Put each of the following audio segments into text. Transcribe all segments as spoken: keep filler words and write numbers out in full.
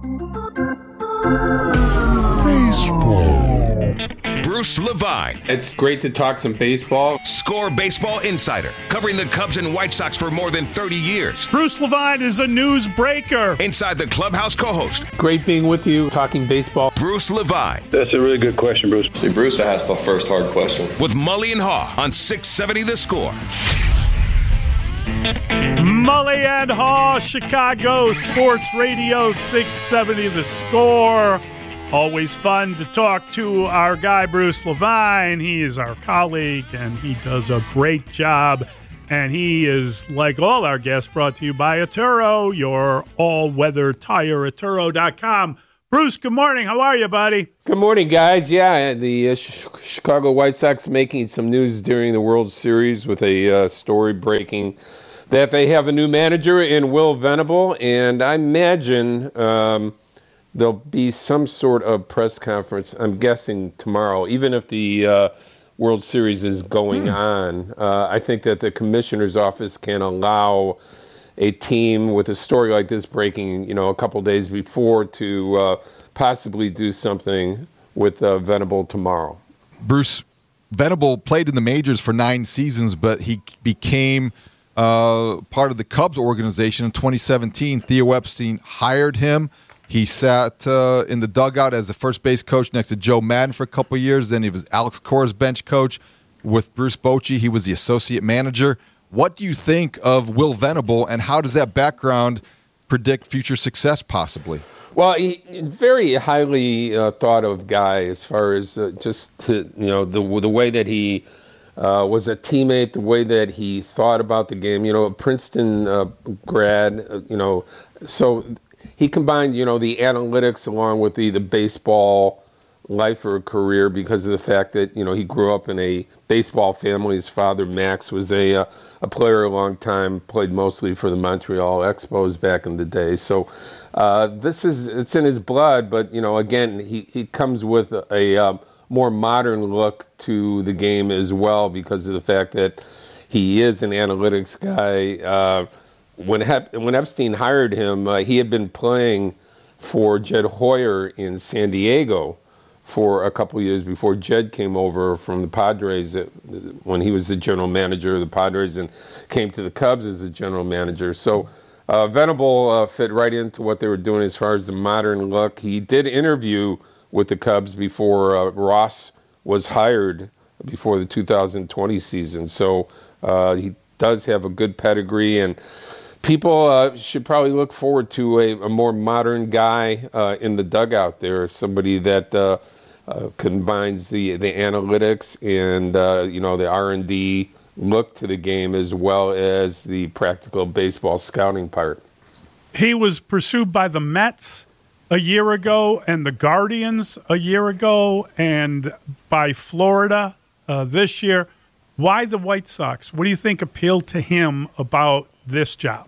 Baseball. Bruce Levine. It's great to talk some baseball. Score Baseball Insider, covering the Cubs and White Sox for more than thirty years. Bruce Levine is a newsbreaker. Inside the Clubhouse co-host. Great being with you, talking baseball. Bruce Levine. That's a really good question, Bruce. See, Bruce asked the first hard question. With Mully and Haw on six seventy The Score. Mully and Haw, Chicago Sports Radio six seventy The Score. Always fun to talk to our guy, Bruce Levine. He is our colleague, and he does a great job. And he is, like all our guests, brought to you by Atturo, your all-weather tire, Atturo dot com. Bruce, good morning. How are you, buddy? Good morning, guys. Yeah, the uh, Sh- Chicago White Sox making some news during the World Series with a uh, story breaking that they have a new manager in Will Venable, and I imagine um, there'll be some sort of press conference, I'm guessing tomorrow, even if the uh, World Series is going mm. on. Uh, I think that the commissioner's office can allow a team with a story like this breaking, you know, a couple days before to uh, possibly do something with uh, Venable tomorrow. Bruce, Venable played in the majors for nine seasons, but he became uh, part of the Cubs organization in twenty seventeen. Theo Epstein hired him. He sat uh, in the dugout as a first base coach next to Joe Madden for a couple of years. Then he was Alex Cora's bench coach with Bruce Bochy. He was the associate manager. What do you think of Will Venable, and how does that background predict future success possibly? Well, he, very highly uh, thought of guy as far as uh, just to, you know the the way that he uh, was a teammate, the way that he thought about the game. You know, a Princeton uh, grad. Uh, you know, so he combined you know the analytics along with the the baseball life or career because of the fact that you know he grew up in a baseball family. His father Max was a uh, a player a long time, played mostly for the Montreal Expos back in the day. So uh, this is it's in his blood, but you know again he, he comes with a, a uh, more modern look to the game as well because of the fact that he is an analytics guy. Uh, when Hep- when Epstein hired him, uh, he had been playing for Jed Hoyer in San Diego for a couple of years before Jed came over from the Padres when he was the general manager of the Padres and came to the Cubs as the general manager. So uh, Venable uh, fit right into what they were doing as far as the modern look. He did interview with the Cubs before uh, Ross was hired before the two thousand twenty season. So uh, he does have a good pedigree, and people uh, should probably look forward to a, a more modern guy uh, in the dugout there, somebody that uh, uh, combines the, the analytics and uh, you know the R and D look to the game as well as the practical baseball scouting part. He was pursued by the Mets a year ago and the Guardians a year ago and by Florida uh, this year. Why the White Sox? What do you think appealed to him about this job?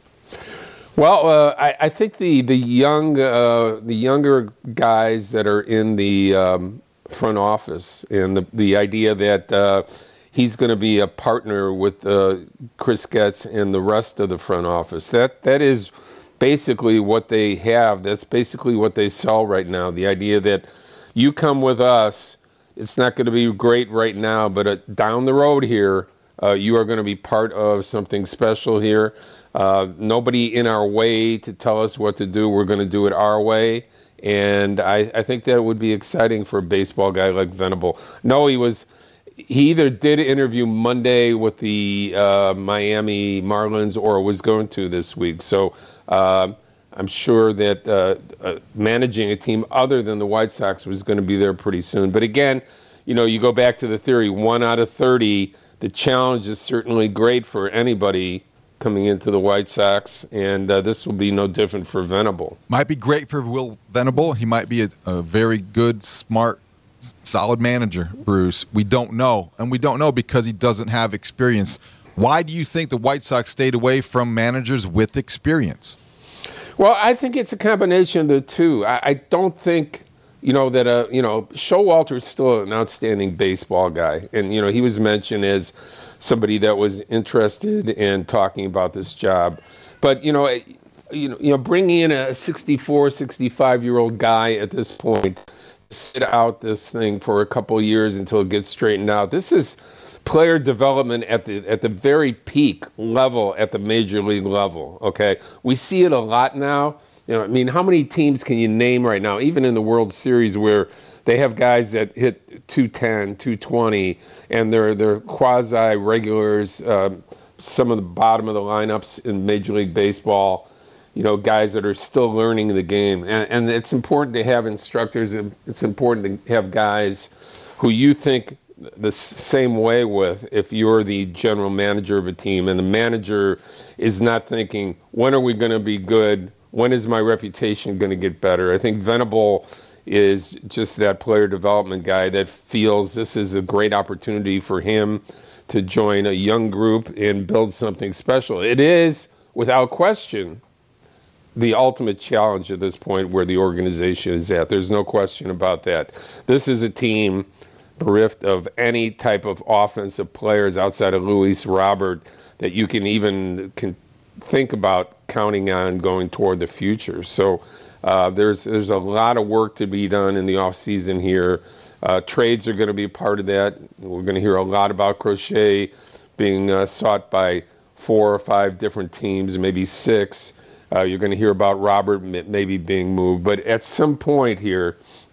Well, uh, I, I think the the young uh, the younger guys that are in the um, front office and the the idea that uh, he's going to be a partner with uh, Chris Getz and the rest of the front office. That that is basically what they have. That's basically what they sell right now. The idea that you come with us, it's not going to be great right now, but uh, down the road here, uh, you are going to be part of something special here. Uh, nobody in our way to tell us what to do. We're going to do it our way. And I, I think that would be exciting for a baseball guy like Venable. No, he was, he either did interview Monday with the uh, Miami Marlins or was going to this week. So uh, I'm sure that uh, uh, managing a team other than the White Sox was going to be there pretty soon. But again, you know, you go back to the theory, one out of thirty, the challenge is certainly great for anybody coming into the White Sox, and uh, this will be no different for Venable. Might be great for Will Venable. He might be a, a very good, smart, solid manager, Bruce. We don't know, and we don't know because he doesn't have experience. Why do you think the White Sox stayed away from managers with experience? Well, I think it's a combination of the two. I, I don't think, you know, that, uh, you know, Showalter is still an outstanding baseball guy, and, you know, he was mentioned as somebody that was interested in talking about this job. But, you know, you know, you know, bringing in a sixty-four, sixty-five-year-old guy at this point, sit out this thing for a couple of years until it gets straightened out. This is player development at the at the very peak level at the major league level. Okay, we see it a lot now. You know, I mean, how many teams can you name right now, even in the World Series, where they have guys that hit two ten, two twenty, and they're they're quasi regulars. Uh, some of the bottom of the lineups in Major League Baseball. You know, guys that are still learning the game. And, and it's important to have instructors. It's important to have guys who you think the same way with if you're the general manager of a team. And the manager is not thinking, when are we going to be good? When is my reputation going to get better? I think Venable is just that player development guy that feels this is a great opportunity for him to join a young group and build something special. It is, without question, the ultimate challenge at this point where the organization is at. There's no question about that. This is a team bereft of any type of offensive players outside of Luis Robert that you can even can think about counting on going toward the future. So uh, there's there's a lot of work to be done in the offseason here. Uh, trades are going to be a part of that. We're going to hear a lot about Crochet being uh, sought by four or five different teams, maybe six. Uh, you're going to hear about Robert maybe being moved. But at some point here,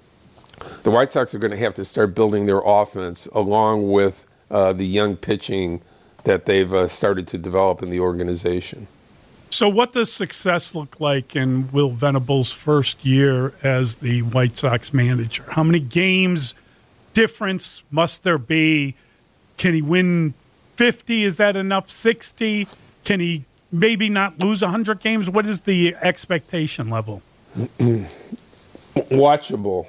the White Sox are going to have to start building their offense along with uh, the young pitching that they've uh, started to develop in the organization. So what does success look like in Will Venable's first year as the White Sox manager? How many games difference must there be? Can he win fifty? Is that enough? sixty? Can he maybe not lose one hundred games? What is the expectation level? Watchable.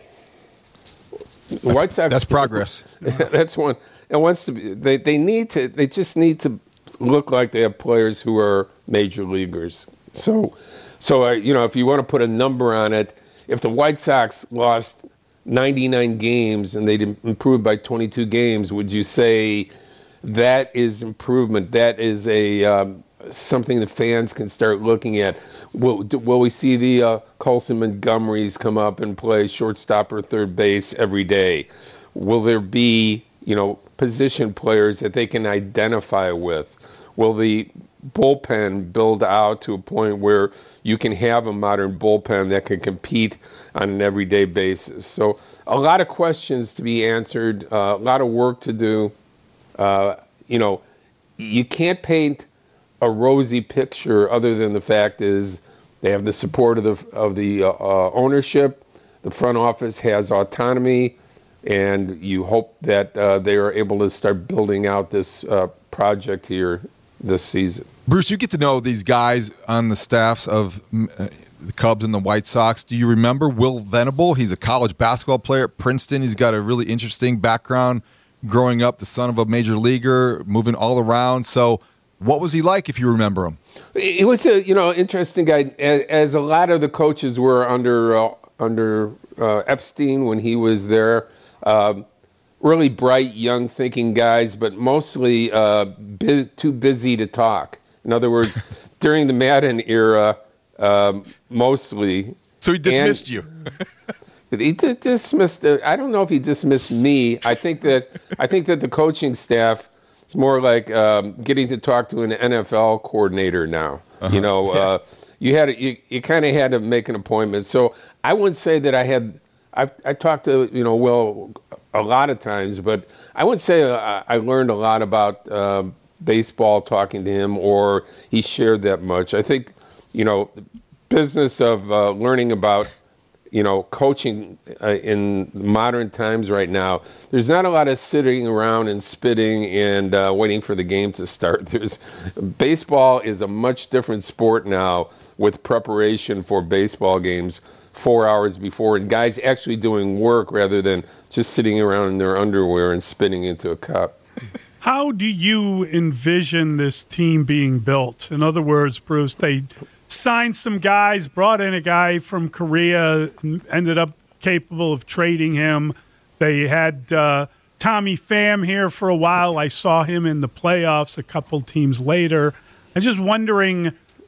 The White Sox. That's progress. That's one. It wants to be. They they need to. They just need to look like they have players who are major leaguers. So, so uh, you know, if you want to put a number on it, if the White Sox lost ninety-nine games and they'd improved by twenty-two games, would you say that is improvement? That is a um, something the fans can start looking at. Will will we see the uh, Colson Montgomerys come up and play shortstop or third base every day? Will there be, you know, position players that they can identify with? Will the bullpen build out to a point where you can have a modern bullpen that can compete on an everyday basis? So a lot of questions to be answered, uh, a lot of work to do. Uh, you know, you can't paint a rosy picture other than the fact is they have the support of the of the uh, uh, ownership. The front office has autonomy, and you hope that uh, they are able to start building out this uh, project here this season. Bruce, you get to know these guys on the staffs of uh, the Cubs and the White Sox. Do you remember Will Venable? He's a college basketball player at Princeton. He's got a really interesting background growing up, the son of a major leaguer, moving all around. So what was he like, if you remember him? He was a, you know, interesting guy, as, as a lot of the coaches were under uh, under uh, Epstein when he was there. Um, really bright, young thinking guys, but mostly uh, bu- too busy to talk. In other words, during the Madden era, um, mostly. So he dismissed you. He did dismissed. Uh, I don't know if he dismissed me. I think that I think that the coaching staff is more like um, getting to talk to an N F L coordinator now. Uh-huh. You know, yeah. uh, you had you, you kind of had to make an appointment. So I wouldn't say that I had. I I talked to you know Will a lot of times, but I wouldn't say uh, I learned a lot about uh, baseball talking to him, or he shared that much. I think you know the business of uh, learning about. You know, coaching uh, in modern times right now, there's not a lot of sitting around and spitting and uh, waiting for the game to start. There's baseball is a much different sport now with preparation for baseball games four hours before, and guys actually doing work rather than just sitting around in their underwear and spitting into a cup. How do you envision this team being built? In other words, Bruce, they signed some guys, brought in a guy from Korea, ended up capable of trading him. They had uh, Tommy Pham here for a while. I saw him in the playoffs a couple teams later. I'm just wondering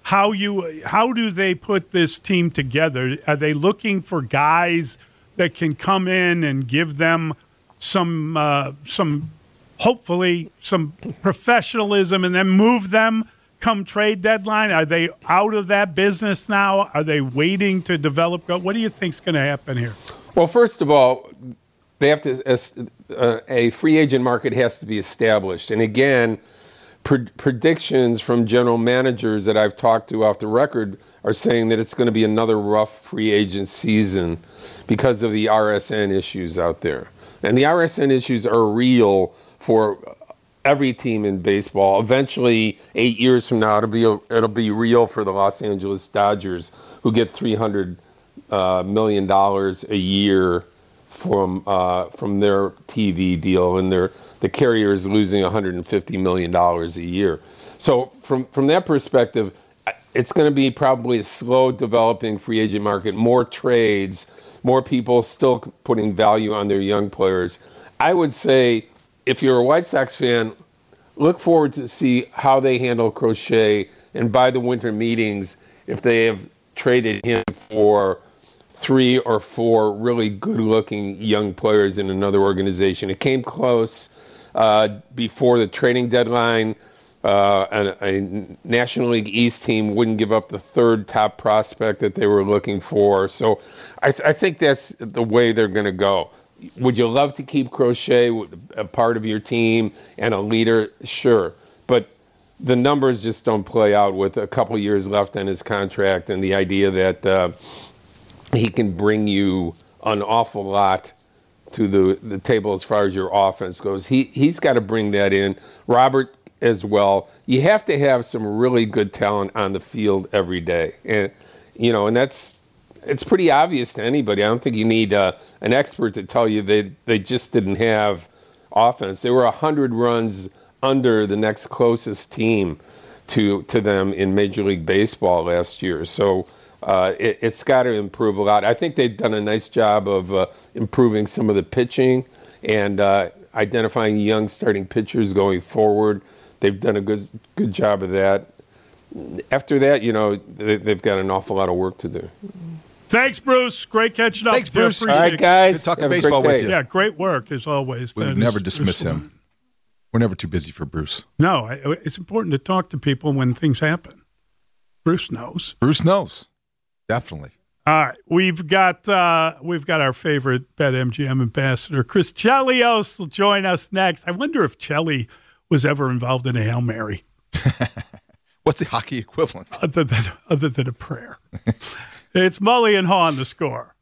how you how do they put this team together? Are they looking for guys that can come in and give them some uh, some hopefully some professionalism and then move them come trade deadline? Are they out of that business now? Are they waiting to develop? What do you think is going to happen here? Well, first of all, they have to uh, a free agent market has to be established. And again, pre- predictions from general managers that I've talked to off the record are saying that it's going to be another rough free agent season because of the R S N issues out there. And the R S N issues are real for every team in baseball. Eventually, eight years from now, it'll be it'll be real for the Los Angeles Dodgers, who get three hundred uh, million dollars a year from uh, from their T V deal, and their the carrier is losing one hundred fifty million dollars a year. So from from that perspective, it's going to be probably a slow developing free agent market, more trades, more people still putting value on their young players. I would say, if you're a White Sox fan, look forward to see how they handle Crochet, and by the winter meetings, if they have traded him for three or four really good-looking young players in another organization. It came close uh, before the trading deadline. Uh, a, a National League East team wouldn't give up the third top prospect that they were looking for. So I, th- I think that's the way they're going to go. Would you love to keep Crochet a part of your team and a leader? Sure. But the numbers just don't play out with a couple years left on his contract, and the idea that uh, he can bring you an awful lot to the, the table as far as your offense goes. He, he's got to bring that in. Robert as well. You have to have some really good talent on the field every day. And, you know, and that's, it's pretty obvious to anybody. I don't think you need uh, an expert to tell you they they just didn't have offense. They were one hundred runs under the next closest team to to them in Major League Baseball last year. So uh, it, it's got to improve a lot. I think they've done a nice job of uh, improving some of the pitching and uh, identifying young starting pitchers going forward. They've done a good good job of that. After that, you know, they, they've got an awful lot of work to do. Thanks, Bruce. Great catching up. Thanks, Bruce. All right, guys. Good talking Have baseball with you. Yeah, great work as always. We would That never is- dismiss him. We're never too busy for Bruce. No, I- it's important to talk to people when things happen. Bruce knows. Bruce knows. Definitely. All right, we've got uh, we've got our favorite BetMGM ambassador, Chris Chelios, will join us next. I wonder if Chelly was ever involved in a Hail Mary, What's the hockey equivalent? other than other than a prayer. It's Mully and Haw on The Score.